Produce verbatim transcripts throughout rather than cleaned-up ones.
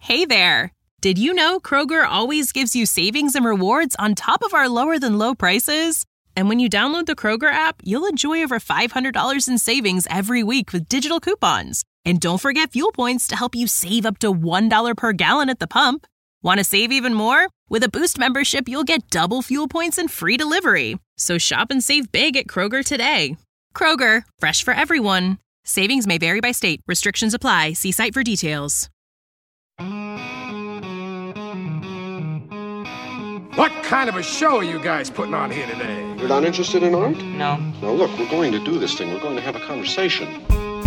Hey there! Did you know Kroger always gives you savings and rewards on top of our lower-than-low prices? And when you download the Kroger app, you'll enjoy over five hundred dollars in savings every week with digital coupons. And don't forget fuel points to help you save up to one dollar per gallon at the pump. Want to save even more? With a Boost membership, you'll get double fuel points and free delivery. So shop and save big at Kroger today. Kroger, fresh for everyone. Savings may vary by state. Restrictions apply. See site for details. What kind of a show are you guys putting on here today? You're not interested in art? No. Now look, we're going to do this thing. We're going to have a conversation.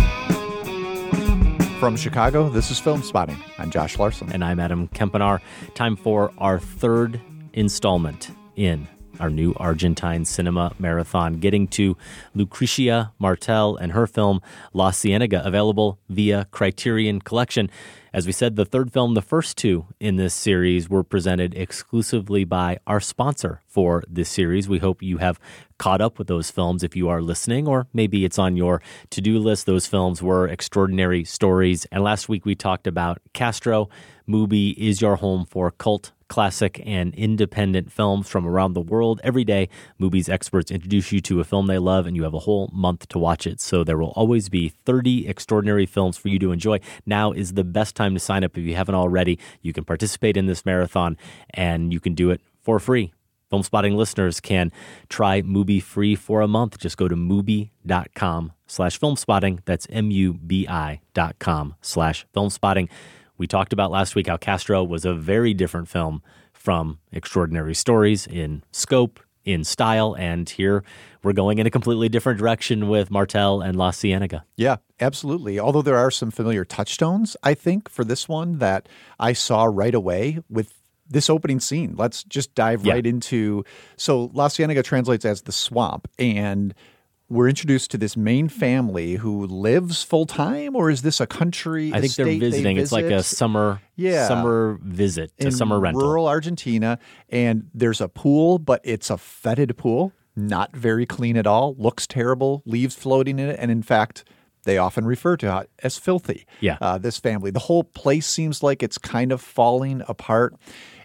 From Chicago, this is Film Spotting. I'm Josh Larson. And I'm Adam Kempenaar. Time for our third installment in our new Argentine cinema marathon, getting to Lucrecia Martel and her film La Ciénaga, available via Criterion Collection. As we said, the third film, the first two in this series, were presented exclusively by our sponsor for this series. We hope you have caught up with those films if you are listening, or maybe it's on your to-do list. Those films were Extraordinary Stories. And last week we talked about Castro. Mubi is your home for cult, classic, and independent films from around the world. Every day, Mubi's experts introduce you to a film they love, and you have a whole month to watch it. So there will always be thirty extraordinary films for you to enjoy. Now is the best time to sign up if you haven't already. You can participate in this marathon, and you can do it for free. Film Spotting listeners can try Mubi free for a month. Just go to Mubi.com slash Film Spotting. That's M-U-B-I dot com slash Film Spotting. We talked about last week how Castro was a very different film from Extraordinary Stories in scope, in style, and here we're going in a completely different direction with Martel and La Ciénaga. Yeah, absolutely. Although there are some familiar touchstones, I think, for this one that I saw right away with this opening scene. Let's just dive Yeah. right into... So La Ciénaga translates as the swamp, and we're introduced to this main family who lives full-time, or is this a country I think they're estate visiting. they It's like a visit? summer Yeah. summer visit, a in summer rental. rural Argentina, and there's a pool, but it's a fetid pool, not very clean at all, looks terrible, leaves floating in it, and in fact, they often refer to it as filthy. Yeah. Uh, this family. The whole place seems like it's kind of falling apart,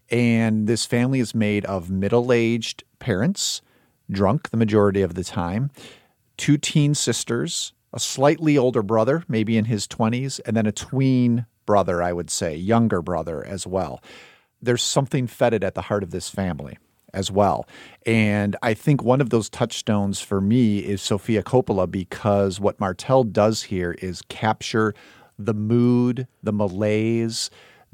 and this family is made of middle-aged parents, drunk the majority of the time, two teen sisters, a slightly older brother, maybe in his twenties, and then a tween brother, I would say, younger brother as well. There's something fetid at the heart of this family as well. And I think one of those touchstones for me is Sofia Coppola, because what Martel does here is capture the mood, the malaise,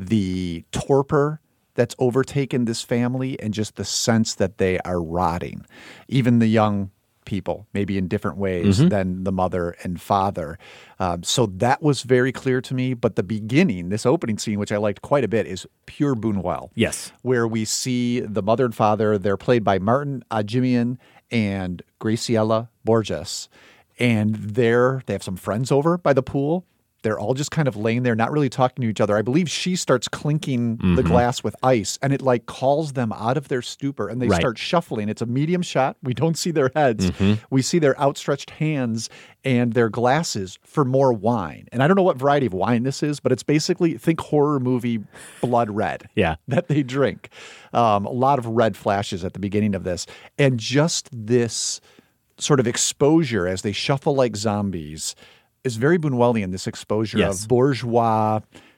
the torpor that's overtaken this family, and just the sense that they are rotting. Even the young people, maybe in different ways mm-hmm. than the mother and father. Um, so that was very clear to me. But the beginning, this opening scene, which I liked quite a bit, is pure Buñuel. Yes. Where we see the mother and father. They're played by Martin Ajimian and Graciela Borges. And they're, they have some friends over by the pool. They're all just kind of laying there, not really talking to each other. I believe she starts clinking mm-hmm. the glass with ice, and it like calls them out of their stupor, and they right. start shuffling. It's a medium shot. We don't see their heads. Mm-hmm. We see their outstretched hands and their glasses for more wine. And I don't know what variety of wine this is, but it's basically, think horror movie blood red yeah. that they drink. Um, a lot of red flashes at the beginning of this. And just this sort of exposure as they shuffle like zombies is very Buñuelian, this exposure yes. of bourgeois,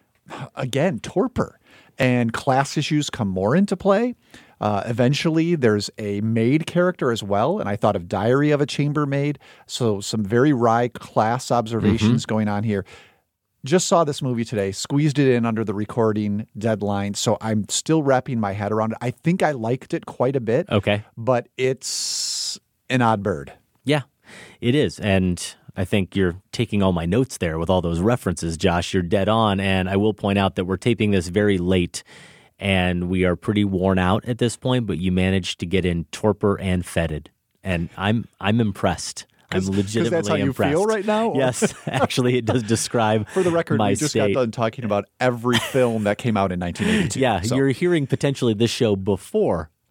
again, torpor. And class issues come more into play. Uh, eventually, there's a maid character as well, and I thought of Diary of a Chambermaid. So some very wry class observations mm-hmm. going on here. Just saw this movie today, squeezed it in under the recording deadline, so I'm still wrapping my head around it. I think I liked it quite a bit. Okay. But it's an odd bird. Yeah, it is. And I think you're taking all my notes there with all those references, Josh. You're dead on. And I will point out that we're taping this very late and we are pretty worn out at this point, but you managed to get in torpor and fetid. And I'm I'm impressed. I'm legitimately that's how impressed. You feel right now? Or? Yes, actually, it does describe For the record, my we just state. got done talking about every film that came out in nineteen eighty-two. Yeah, so. You're hearing potentially this show before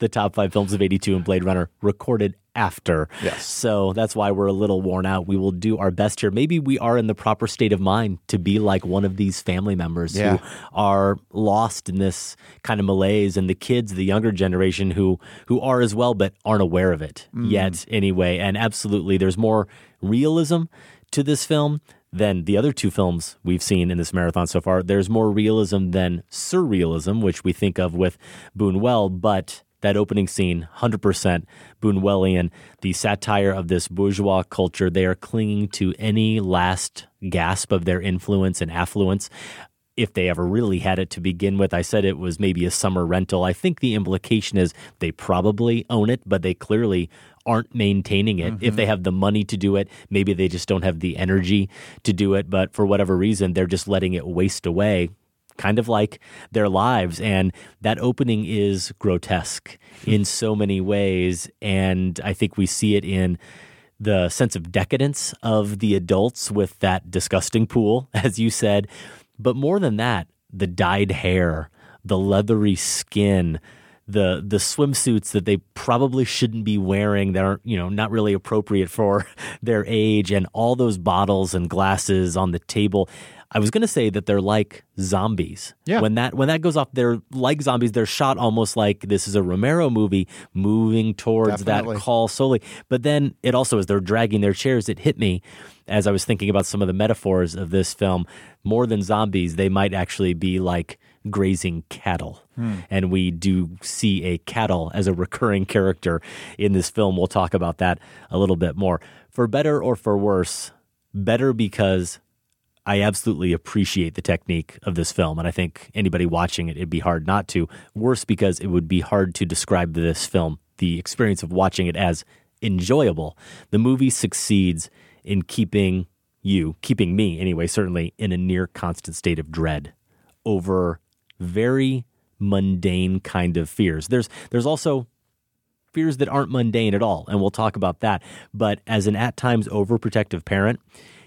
the top five films of eighty-two and Blade Runner recorded after. Yes. So that's why we're a little worn out. We will do our best here. Maybe we are in the proper state of mind to be like one of these family members Yeah. who are lost in this kind of malaise, and the kids, the younger generation who who are as well but aren't aware of it Mm. yet anyway. And absolutely, there's more realism to this film than the other two films we've seen in this marathon so far. There's more realism than surrealism, which we think of with Buñuel, but that opening scene, one hundred percent Buñuelian, the satire of this bourgeois culture. They are clinging to any last gasp of their influence and affluence, if they ever really had it to begin with. I said it was maybe a summer rental. I think the implication is they probably own it, but they clearly aren't maintaining it. Mm-hmm. If they have the money to do it, maybe they just don't have the energy to do it. But for whatever reason, they're just letting it waste away, kind of like their lives. And that opening is grotesque in so many ways. And I think we see it in the sense of decadence of the adults with that disgusting pool, as you said. But more than that, the dyed hair, the leathery skin, the the swimsuits that they probably shouldn't be wearing that are, you know, not really appropriate for their age, and all those bottles and glasses on the table. I was going to say that they're like zombies. Yeah. When that when that goes off, they're like zombies. They're shot almost like this is a Romero movie moving towards Definitely. that call slowly. But then it also, as they're dragging their chairs, it hit me as I was thinking about some of the metaphors of this film. More than zombies, they might actually be like grazing cattle. Hmm. And we do see a cattle as a recurring character in this film. We'll talk about that a little bit more. For better or for worse, better because I absolutely appreciate the technique of this film, and I think anybody watching it, it'd be hard not to. Worse because it would be hard to describe this film, the experience of watching it, as enjoyable. The movie succeeds in keeping you, keeping me anyway, certainly, in a near constant state of dread over very mundane kind of fears. There's there's also fears that aren't mundane at all, and we'll talk about that. But as an at times overprotective parent,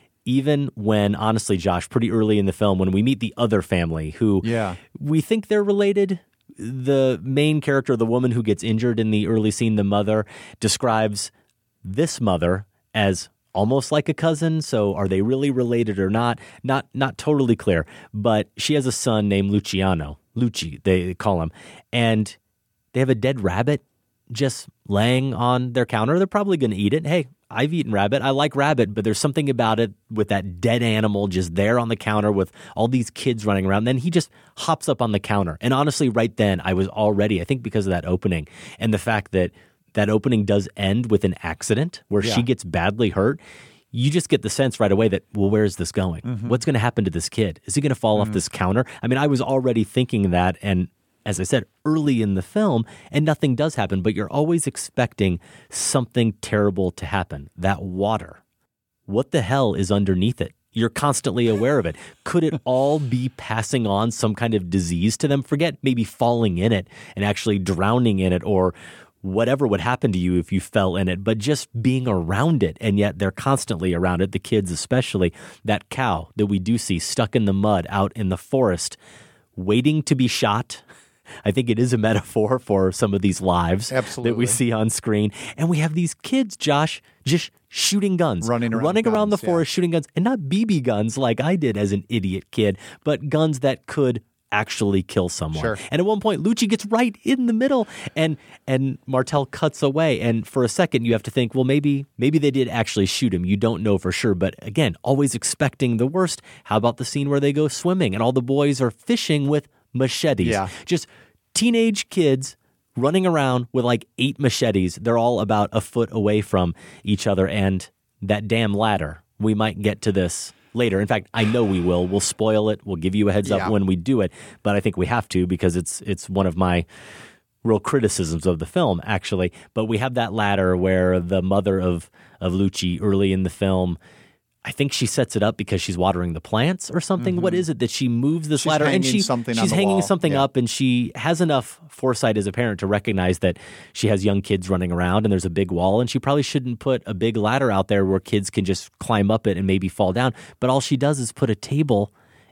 even when, honestly, Josh, pretty early in the film, when we meet the other family who Yeah. we think they're related, the main character, the woman who gets injured in the early scene, the mother, describes this mother as almost like a cousin. So are they really related or not? Not not totally clear. But she has a son named Luciano. Lucci, they call him. And they have a dead rabbit just laying on their counter. They're probably going to eat it. Hey, I've eaten rabbit. I like rabbit, but there's something about it with that dead animal just there on the counter with all these kids running around. Then he just hops up on the counter. And honestly, right then, I was already, I think because of that opening and the fact that that opening does end with an accident where Yeah. she gets badly hurt. You just get the sense right away that, well, where is this going? Mm-hmm. What's going to happen to this kid? Is he going to fall Mm-hmm. off this counter? I mean, I was already thinking that, and as I said, early in the film, and nothing does happen, but you're always expecting something terrible to happen. That water. What the hell is underneath it? You're constantly aware of it. Could it all be passing on some kind of disease to them? Forget maybe falling in it and actually drowning in it, or whatever would happen to you if you fell in it, but just being around it. And yet they're constantly around it, the kids especially. That cow that we do see stuck in the mud out in the forest, waiting to be shot. I think it is a metaphor for some of these lives Absolutely. that we see on screen. And we have these kids, Josh, just shooting guns. Running around running around the guns, yeah. forest, shooting guns. And not B B guns like I did as an idiot kid, but guns that could actually kill someone. Sure. And at one point, Lucci gets right in the middle, and and Martel cuts away. And for a second, you have to think, well, maybe maybe they did actually shoot him. You don't know for sure. But again, always expecting the worst. How about the scene where they go swimming and all the boys are fishing with machetes? Yeah. Just teenage kids running around with like eight machetes. They're all about a foot away from each other. And that damn ladder, we might get to this later. In fact, I know we will. We'll spoil it. We'll give you a heads up Yeah. when we do it. But I think we have to because it's it's one of my real criticisms of the film, actually. But we have that ladder where the mother of, of Lucci early in the film, I think she sets it up because she's watering the plants or something. Mm-hmm. What is it that she moves this She's ladder and hanging she something on she's the hanging wall. something Yeah. up, and she has enough foresight as a parent to recognize that she has young kids running around and there's a big wall, and she probably shouldn't put a big ladder out there where kids can just climb up it and maybe fall down. But all she does is put a table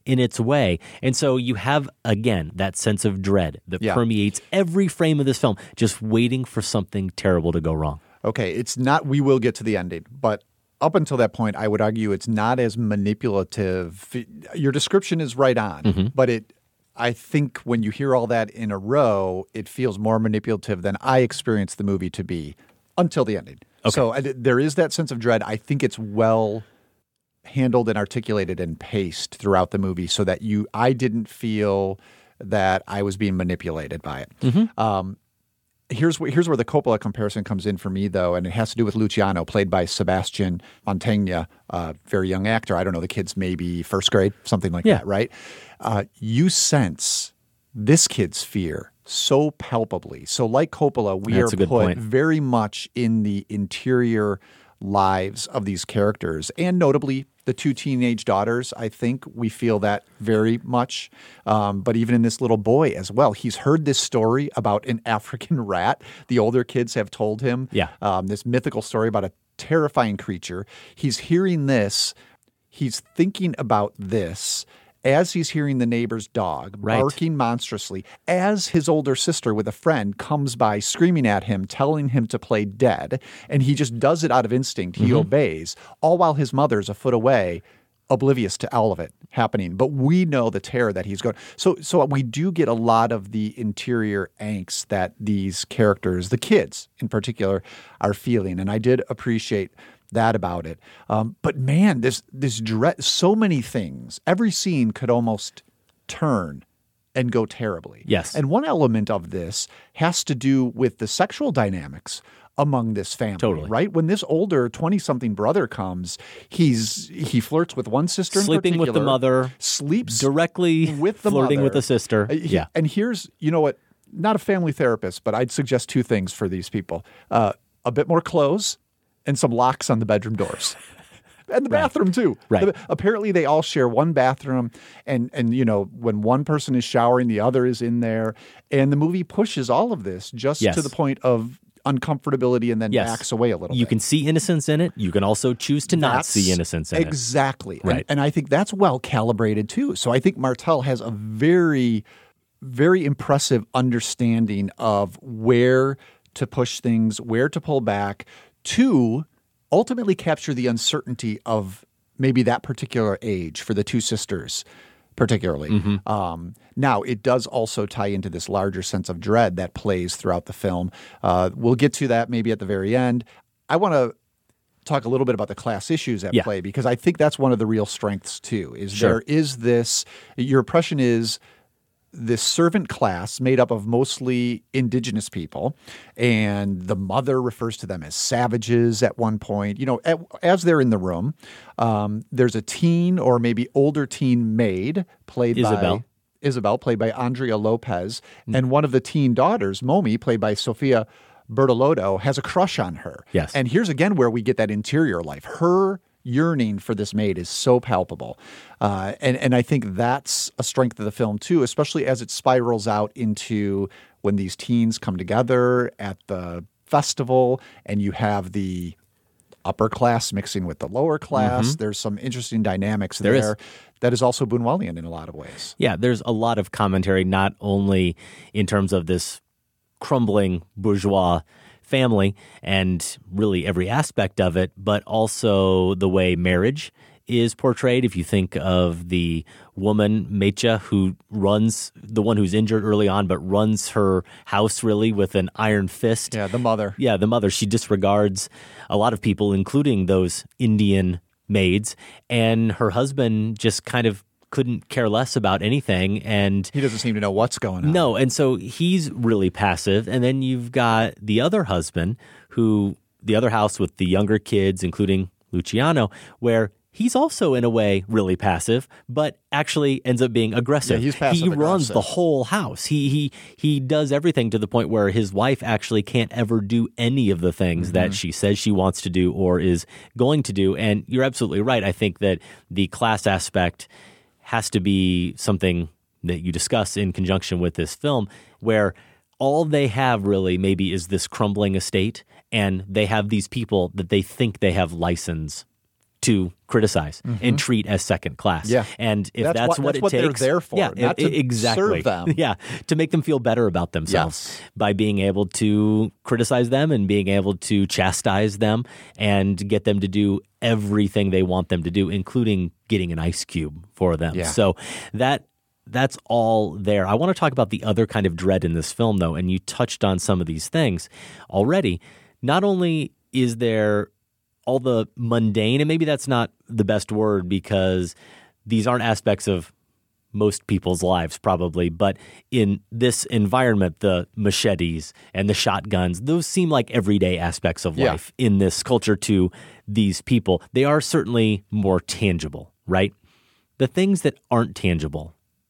in its way. And so you have, again, that sense of dread that Yeah. permeates every frame of this film, just waiting for something terrible to go wrong. Okay, it's not, we will get to the ending, but up until that point, I would argue it's not as manipulative. Your description is right on, Mm-hmm. but it, I think when you hear all that in a row, it feels more manipulative than I experienced the movie to be until the ending. Okay. So I, there is that sense of dread. I think it's well handled and articulated and paced throughout the movie so that you, I didn't feel that I was being manipulated by it. Mm-hmm. Um, Here's where, here's where the Coppola comparison comes in for me, though, and it has to do with Luciano, played by Sebastian Montagna, a very young actor. I don't know, the kid's maybe first grade, something like Yeah. that, right? Uh, you sense this kid's fear so palpably. So like Coppola, we That's are a good put point. very much in the interior lives of these characters, and notably the two teenage daughters. I think we feel that very much. Um, but even in this little boy as well, he's heard this story about an African rat. The older kids have told him Yeah. um, this mythical story about a terrifying creature. He's hearing this. He's thinking about this as he's hearing the neighbor's dog Right. barking monstrously, as his older sister with a friend comes by screaming at him, telling him to play dead, and he just does it out of instinct. He obeys, all while his mother's a foot away, oblivious to all of it happening. But we know the terror that he's going. So, so we do get a lot of the interior angst that these characters, the kids in particular, are feeling, and I did appreciate that about it. Um, but man, this this dread, so many things. Every scene could almost turn and go terribly. Yes. And one element of this has to do with the sexual dynamics among this family. Totally. Right? When this older twenty-something brother comes, he's he flirts with one sister in Sleeping with the particular, mother, sleeps directly with the flirting mother. with the sister. Uh, he- Yeah. And here's, you know what, not a family therapist, but I'd suggest two things for these people. Uh, a bit more clothes and some locks on the bedroom doors. And the bathroom too. Right. The- apparently they all share one bathroom, and and you know, when one person is showering, the other is in there. And the movie pushes all of this just Yes. to the point of uncomfortability and then Yes. backs away a little You bit. can see innocence in it. You can also choose to not That's- see innocence in it. Exactly. Right. And, and I think that's well calibrated too. So I think Martel has a very, very impressive understanding of where to push things, where to pull back, to ultimately capture the uncertainty of maybe that particular age for the two sisters, particularly. Mm-hmm. Um, now, it does also tie into this larger sense of dread that plays throughout the film. Uh, we'll get to that maybe at the very end. I want to talk a little bit about the class issues at Yeah. play, because I think that's one of the real strengths too, is Sure. there is this, your impression is this servant class made up of mostly indigenous people, and the mother refers to them as savages at one point. You know, at, as they're in the room, um, there's a teen or maybe older teen maid played Isabel. by Isabel, played by Andrea Lopez, and one of the teen daughters, Momi, played by Sofia Bertolotto, has a crush on her. Yes. And here's again where we get that interior life. Her yearning for this maid is so palpable. Uh, and, and I think that's a strength of the film too, especially as it spirals out into when these teens come together at the festival and you have the upper class mixing with the lower class. There's some interesting dynamics There is. there. That is also Buñuelian in a lot of ways. Yeah, there's a lot of commentary, not only in terms of this crumbling bourgeois family and really every aspect of it, but also the way marriage is portrayed. If you think of the woman, Mecha, who runs, the one who's injured early on, but runs her house really with an iron fist. Yeah, the mother. Yeah, the mother. She disregards a lot of people, including those Indian maids, and her husband just kind of couldn't care less about anything. And He doesn't seem to know what's going on. no, and so he's really passive. And then you've got the other husband, who, the other house with the younger kids, including Luciano, where he's also in a way really passive, but actually ends up being aggressive. Yeah, he's passive He runs aggressive. the whole house. He he he does everything to the point where his wife actually can't ever do any of the things that she says she wants to do or is going to do. And you're absolutely right. I think that the class aspect has to be something that you discuss in conjunction with this film, where all they have really maybe is this crumbling estate, and they have these people that they think they have license to criticize mm-hmm. and treat as second class. Yeah. And if that's, that's what, what, what that's it what takes, they're there for, yeah, not it, to exactly. serve them. Yeah, to make them feel better about themselves yes. by being able to criticize them and being able to chastise them and get them to do everything they want them to do, including getting an ice cube for them. Yeah. So that that's all there. I want to talk about the other kind of dread in this film, though, and you touched on some of these things already. Not only is there all the mundane, and maybe that's not the best word because these aren't aspects of most people's lives probably, but in this environment, the machetes and the shotguns, those seem like everyday aspects of yeah. life in this culture to these people. They are certainly more tangible, right? The things that aren't tangible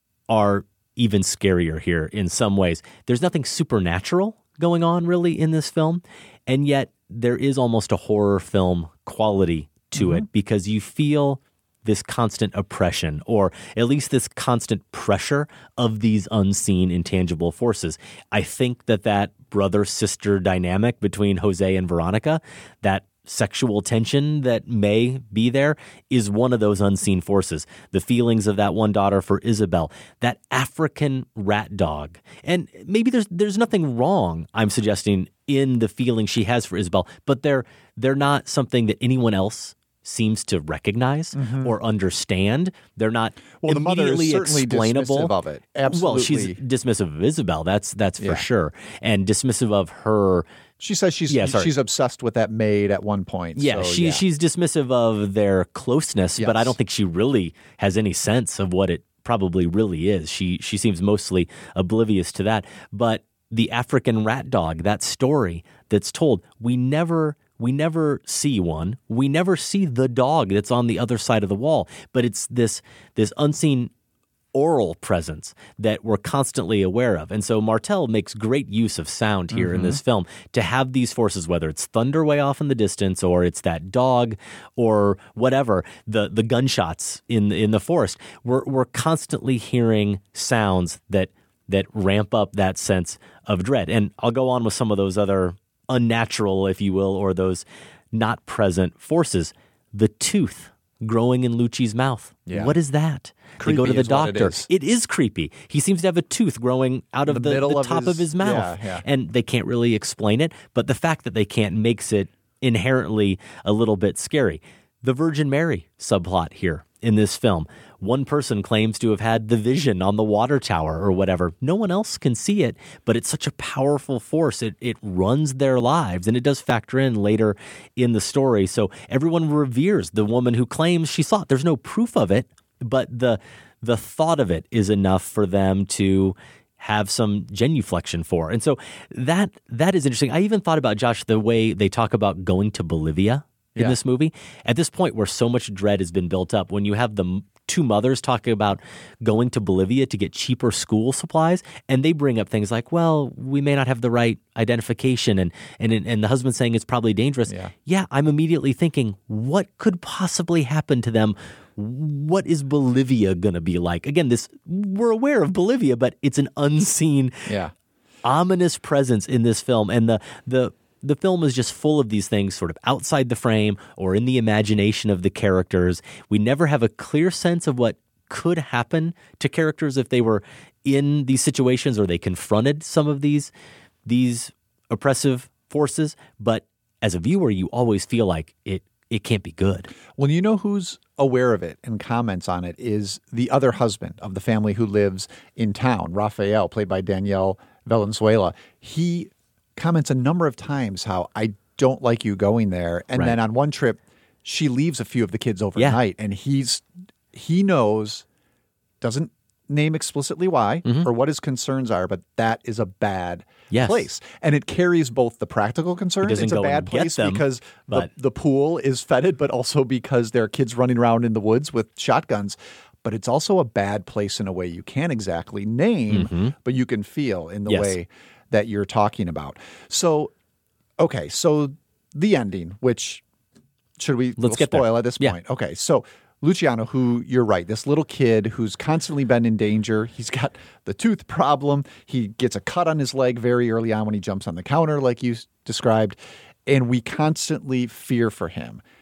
are even scarier here in some ways. There's nothing supernatural going on really in this film, and yet there is almost a horror film quality to mm-hmm. it because you feel this constant oppression, or at least this constant pressure of these unseen, intangible forces. I think that that brother-sister dynamic between Jose and Veronica, that sexual tension that may be there, is one of those unseen forces. The feelings of that one daughter for Isabel, that African rat dog. And maybe there's there's nothing wrong, I'm suggesting, in the feeling she has for Isabel, but they're they're not something that anyone else seems to recognize mm-hmm. or understand. They're not well, the mother immediately is certainly explainable. Dismissive of it. Absolutely. Well, she's dismissive of Isabel. That's that's for yeah. sure, and dismissive of her. She says she's yeah, she's obsessed with that maid at one point. Yeah, so, she yeah. she's dismissive of their closeness, yes. but I don't think she really has any sense of what it probably really is. She she seems mostly oblivious to that. But the African rat dog, that story that's told, we never. We never see one. We never see the dog that's on the other side of the wall. But it's this this unseen oral presence that we're constantly aware of. And so Martel makes great use of sound here mm-hmm. in this film to have these forces, whether it's thunder way off in the distance or it's that dog or whatever, the the gunshots in in the forest. We're we're constantly hearing sounds that that ramp up that sense of dread. And I'll go on with some of those other unnatural, if you will, or those not present forces. The tooth growing in Lucci's mouth. Yeah. What is that? Creepy they go to the is what doctor. it is. It is creepy. He seems to have a tooth growing out of the, the, middle the of top his, of his mouth. Yeah, yeah. And they can't really explain it, but the fact that they can't makes it inherently a little bit scary. The Virgin Mary subplot here in this film. One person claims to have had the vision on the water tower or whatever. No one else can see it, but it's such a powerful force. It it runs their lives, and it does factor in later in the story. So everyone reveres the woman who claims she saw it. There's no proof of it, but the the thought of it is enough for them to have some genuflection for. And so that that is interesting. I even thought about, Josh, the way they talk about going to Bolivia in yeah. this movie. At this point where so much dread has been built up, when you have the two mothers talking about going to Bolivia to get cheaper school supplies, and they bring up things like, well, we may not have the right identification, and and and the husband saying it's probably dangerous. Yeah, yeah I'm immediately thinking, what could possibly happen to them? What is Bolivia going to be like? Again, this we're aware of Bolivia, but it's an unseen, yeah. ominous presence in this film, and the the The film is just full of these things sort of outside the frame or in the imagination of the characters. We never have a clear sense of what could happen to characters if they were in these situations or they confronted some of these these oppressive forces. But as a viewer, you always feel like it it can't be good. Well, you know who's aware of it and comments on it is the other husband of the family who lives in town, Rafael, played by Daniel Valenzuela. He comments a number of times how I don't like you going there. And right. then on one trip, she leaves a few of the kids overnight, yeah. and he's he knows, doesn't name explicitly why mm-hmm. or what his concerns are, but that is a bad yes. place. And it carries both the practical concerns. It's a bad place them, because but... the, the pool is fetid, but also because there are kids running around in the woods with shotguns. But it's also a bad place in a way you can't exactly name, mm-hmm. but you can feel in the yes. way that you're talking about. So, okay, so the ending, which should we Let's we'll get spoil there. at this yeah. point? Okay, so Luciano, who you're right, this little kid who's constantly been in danger. He's got the tooth problem. He gets a cut on his leg very early on when he jumps on the counter, like you described, and we constantly fear for him.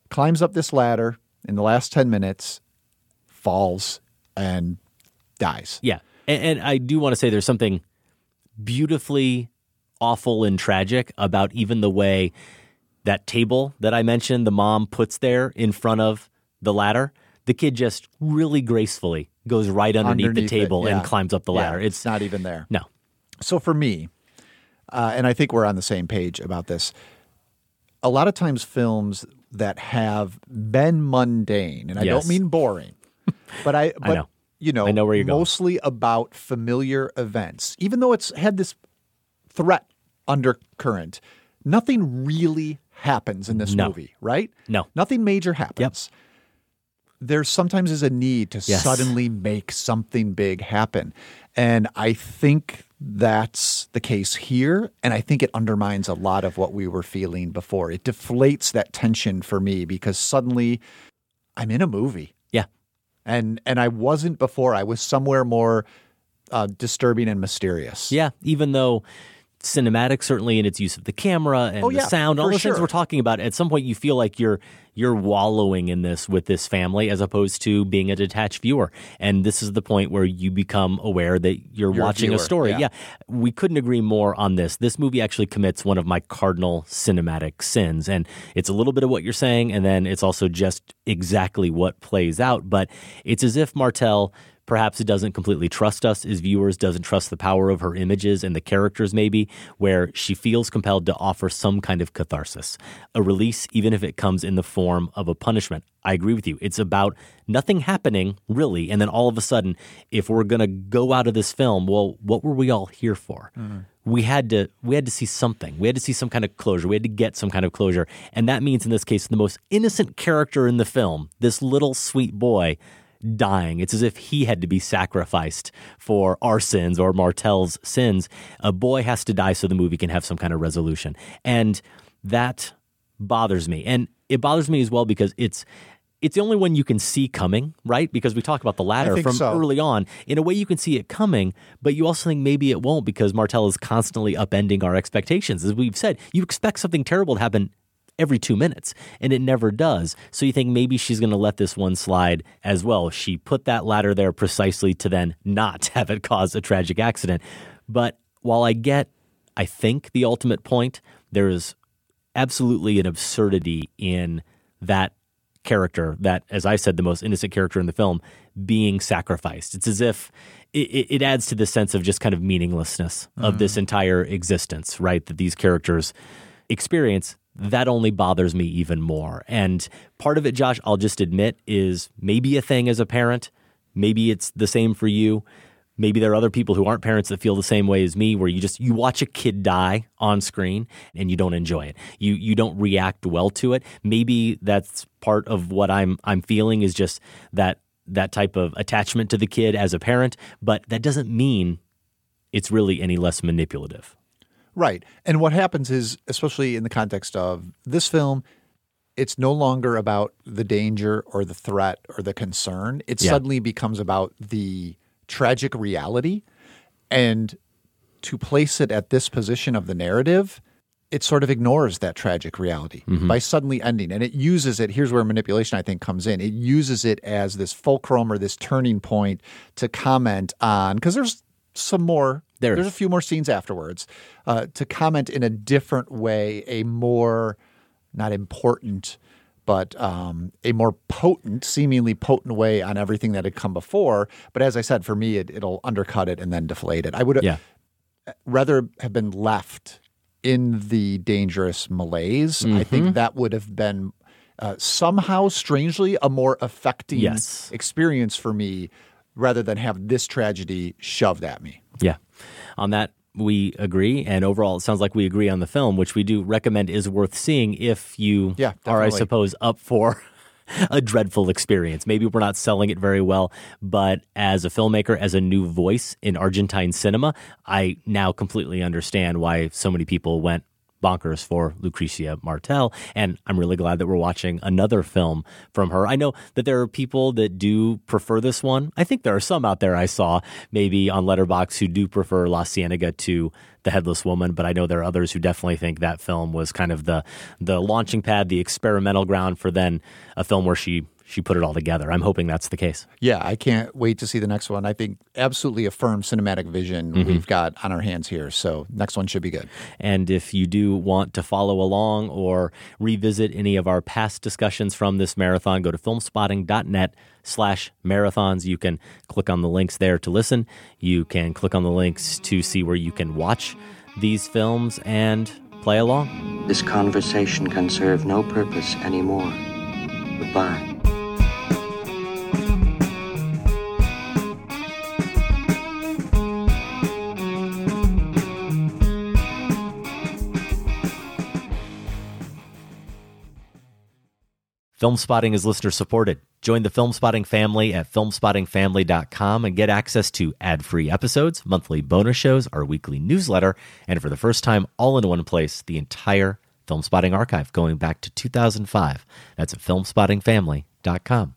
climbs up this ladder in the last ten minutes, falls, and dies. Yeah. And, and I do want to say there's something beautifully awful and tragic about even the way that table that I mentioned, the mom puts there in front of the ladder. The kid just really gracefully goes right underneath, Underneath the table it, yeah. and climbs up the Yeah, ladder. it's not even there. No. So for me, uh, and I think we're on the same page about this, a lot of times films that have been mundane, and I Yes. don't mean boring, but I, but I know. you know, I know where you're going. mostly about familiar events, even though it's had this threat undercurrent, nothing really happens in this No. movie, right? No. Nothing major happens. There sometimes is a need to Yes. suddenly make something big happen. And I think that's the case here. And I think it undermines a lot of what we were feeling before. It deflates that tension for me because suddenly I'm in a movie. Yeah. And and I wasn't before. I was somewhere more uh, disturbing and mysterious. Yeah. Even though cinematic, certainly in its use of the camera and Oh, the yeah, sound, all for those things sure. we're talking about, at some point you feel like you're you're wallowing in this with this family as opposed to being a detached viewer. And this is the point where you become aware that you're, You're a watching a viewer, story. yeah. Yeah. We couldn't agree more on this. This movie actually commits one of my cardinal cinematic sins. And it's a little bit of what you're saying, and then it's also just exactly what plays out. But it's as if Martell perhaps doesn't completely trust us as viewers, doesn't trust the power of her images and the characters maybe, where she feels compelled to offer some kind of catharsis, a release, even if it comes in the form of a punishment. I agree with you. It's about nothing happening, really, and then all of a sudden, if we're going to go out of this film, well, what were we all here for? Mm-hmm. We had to we had to see something. We had to see some kind of closure. We had to get some kind of closure. And that means, in this case, the most innocent character in the film, this little sweet boy, dying. It's as if he had to be sacrificed for our sins or Martell's sins. A boy has to die so the movie can have some kind of resolution. And that bothers me. And it bothers me as well because it's it's the only one you can see coming, right? Because we talk about the ladder think from so. early on. In a way, you can see it coming, but you also think maybe it won't because Martell is constantly upending our expectations. As we've said, you expect something terrible to happen every two minutes, and it never does. So you think maybe she's going to let this one slide as well. She put that ladder there precisely to then not have it cause a tragic accident. But while I get, I think, the ultimate point, there is absolutely an absurdity in that character, that, as I said, the most innocent character in the film, being sacrificed. It's as if it, it adds to the sense of just kind of meaninglessness of Mm. this entire existence, right, that these characters experience. That only bothers me even more. And part of it, Josh, I'll just admit, is maybe a thing as a parent. Maybe it's the same for you. Maybe there are other people who aren't parents that feel the same way as me, where you just you watch a kid die on screen and you don't enjoy it. You you don't react well to it. Maybe that's part of what I'm I'm feeling, is just that that type of attachment to the kid as a parent, but that doesn't mean it's really any less manipulative. Right. And what happens is, especially in the context of this film, it's no longer about the danger or the threat or the concern. It Yeah. suddenly becomes about the tragic reality. And to place it at this position of the narrative, it sort of ignores that tragic reality Mm-hmm. by suddenly ending. And it uses it, here's where manipulation, I think, comes in. It uses it as this fulcrum or this turning point to comment on, because there's some more, There there's is. a few more scenes afterwards, uh, to comment in a different way, a more, not important, but um, a more potent, seemingly potent way on everything that had come before. But as I said, for me, it, it'll undercut it and then deflate it. I would Yeah. rather have been left in the dangerous malaise. I Mm-hmm. think that would have been uh, somehow, strangely, a more affecting Yes. experience for me rather than have this tragedy shoved at me. Yeah. On that, we agree. And overall, it sounds like we agree on the film, which we do recommend is worth seeing if you Yeah, are, I definitely. suppose, up for a dreadful experience. Maybe we're not selling it very well, but as a filmmaker, as a new voice in Argentine cinema, I now completely understand why so many people went bonkers for Lucrecia Martel. And I'm really glad that we're watching another film from her. I know that there are people that do prefer this one. I think there are some out there I saw maybe on Letterboxd who do prefer La Cienega to The Headless Woman, but I know there are others who definitely think that film was kind of the the launching pad, the experimental ground for then a film where she she put it all together. I'm hoping that's the case. Yeah, I can't wait to see the next one. I think absolutely a firm cinematic vision mm-hmm. we've got on our hands here. So next one should be good. And if you do want to follow along or revisit any of our past discussions from this marathon, go to filmspotting.net slash marathons. You can click on the links there to listen. You can click on the links to see where you can watch these films and play along. This conversation can serve no purpose anymore. Goodbye. Film Spotting is listener supported. Join the Film Spotting family at film spotting family dot com and get access to ad-free episodes, monthly bonus shows, our weekly newsletter, and for the first time, all in one place, the entire Film Spotting archive going back to two thousand five. That's at film spotting family dot com.